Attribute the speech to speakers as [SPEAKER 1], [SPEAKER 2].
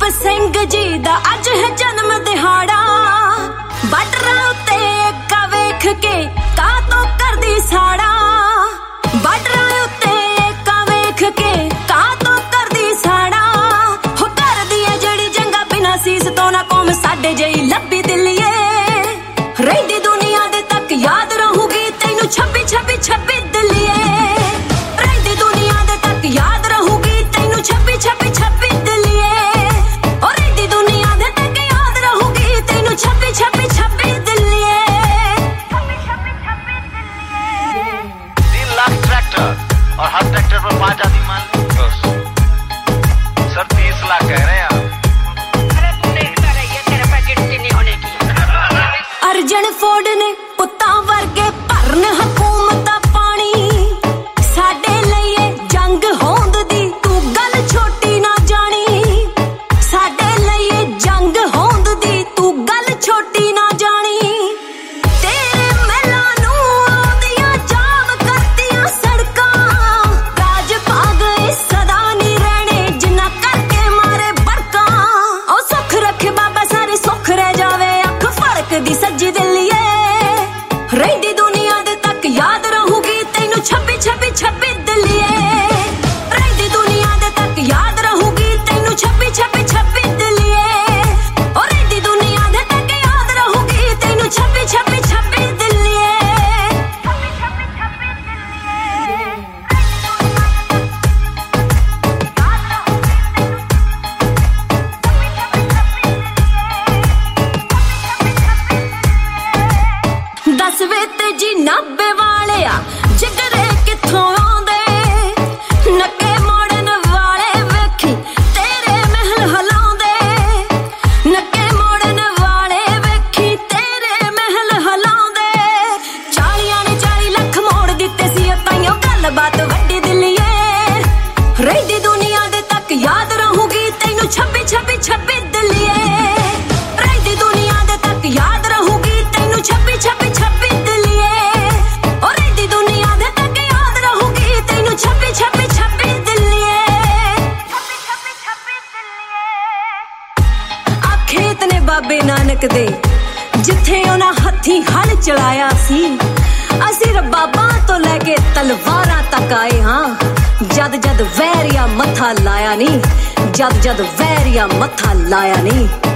[SPEAKER 1] ਕੁਲਦੀਪ ਸਿੰਘ ਜੀ ਦਾ ਅੱਜ ਹੈ ਜਨਮ ਦਿਹਾੜਾ ਬਾਰਡਰਾਂ ਉੱਤੇ ਏਕਾ ਵੇਖ ਕੇ ਕਾਹ ਤੋਂ ਕਰਦੀ ਸਾੜਾ ਬਾਰਡਰਾਂ ਉੱਤੇ ਏਕਾ ਵੇਖ ਕੇ ਕਾਹ ਤੋਂ ਕਰਦੀ ਸਾੜਾ ਹੋ ਕਰਦੀ ਏ ਜਿਹੜੀ ਜੰਗਾਂ ਬਿਨਾਂ ਸੀਸ ਤੋਂ ਨਾ ਕੌਮ ਸਾਡੇ ਜਿਹੀ ਲੱਭੀ ਦਿੱਲੀਏ ਰਹਿੰਦੀ ਦੁਨੀਆ ਦੇ ਤੱਕ ਯਾਦ ਰਹੂਗੀ ਤੈਨੂੰ 26 26 26 ਦਿੱਲੀਏ ਰਹਿੰਦੀ ਦੁਨੀਆ ਦੇ ਤੱਕ ਯਾਦ ਰਹੂਗੀ ਤੈਨੂੰ 26 26 26 ਦਿੱਲੀਏ ਓ ਰਹਿੰਦੀ ਦੁਨੀਆ ਦੇ ਤੱਕ ਯਾਦ ਰਹੂਗੀ ਤੈਨੂੰ 26 26 26 ਦਿੱਲੀਏ
[SPEAKER 2] 3 लाख ट्रैक्टर और हर ट्रैक्टर पर 5 आदमी मान लो सर 30 लाख कह रहे हैं
[SPEAKER 1] अर्जन फोर्ड ने पुत्तां वर्गे भरन हुकूमतां पानी साडे लईए जंग होंद दी तू गल छोटी ना जानी साडे लईए जंग होंद दी तू गल छोटी ना जानी तेरे महलां नूं आउंदियां जाम करदियां सड़कां राज पा गए सदा नहीं रहने जिन्ना करके मारे बड़कां ओ सुख रखे बाबा सारे सुख रह जावे अख फड़क दी सज्जी ਦਿੱਲੀਏ ਰਹਿੰਦੀ ਦੁਨੀਆ ਦੇ ਤੱਕ ਯਾਦ ਰਹੂਗੀ ਤੈਨੂੰ 26 26 26 ਦਿੱਲੀਏ ਰਹਿੰਦੀ ਦੁਨੀਆ ਦੇ ਤੱਕ ਯਾਦ ਰਹੂਗੀ ਤੈਨੂੰ 26 26 26 ਦਿੱਲੀਏ ਓ ਰਹਿੰਦੀ ਦੁਨੀਆ ਦੇ ਤੱਕ ਯਾਦ ਰਹੂਗੀ ਤੈਨੂੰ 26 26 26 ਦਿੱਲੀਏ ਦਸਵੇਂ ਤੇ ਜੀ 90 ਵਾਲਿਆ ਜਿਗਰੇ ਕਿੱਥੋਂ ਆਉਂਦੇ ਨੱਕੇ ਮੋੜਨ ਵਾਲੇ ਵੇਖੀ ਤੇਰੇ ਮਹਿਲ ਹਲਾਉਂਦੇ ਨੱਕੇ ਮੋੜਨ ਵਾਲੇ ਵੇਖੀ ਤੇਰੇ ਮਹਿਲ ਹਲਾਉਂਦੇ 40 ਨੇ 40 ਲੱਖ ਮੋੜ ਦਿੱਤੇ ਸੀ ਤਾਈਓ ਗੱਲਬਾਤ ਵੱਡੀ ਦਿੱਲੀਏ ਰਹਿੰਦੀ ਦੁਨੀਆ ਦੇ ਤੱਕ ਯਾਦ ਰਹੂਗੀ ਤੈਨੂੰ 26 26 26 ਦਿੱਲੀਏ ਰਹਿੰਦੀ ਦੁਨੀਆ ਦੇ ਤੱਕ ਯਾਦ ਰਹੂਗੀ ਤੈਨੂੰ 26 26 26 ਦਿੱਲੀਏ ਓ ਰਹਿੰਦੀ ਦੁਨੀਆ ਦੇ ਤੱਕ ਯਾਦ ਰਹੂਗੀ ਤੈਨੂੰ 26 26 26 ਦਿੱਲੀਏ ਆ ਖੇਤ ਨੇ ਬਾਬੇ ਨਾਨਕ ਦੇ ਜਿੱਥੇ ਉਹਨਾਂ ਹੱਥੀਂ ਹਲ ਚਲਾਇਆ ਸੀ ਅਸੀਂ ਰਬਾਬਾਂ ਤੋਂ ਲੈ ਕੇ ਤਲਵਾਰਾਂ ਤੱਕ ਆਏ ਹਾਂ ਜਦ ਜਦ ਵੈਰੀਆ ਮੱਥਾ ਲਾਇਆ ਨਹੀਂ ਜਦ ਜਦ ਵੈਰੀਆ ਮੱਥਾ ਲਾਇਆ ਨਹੀਂ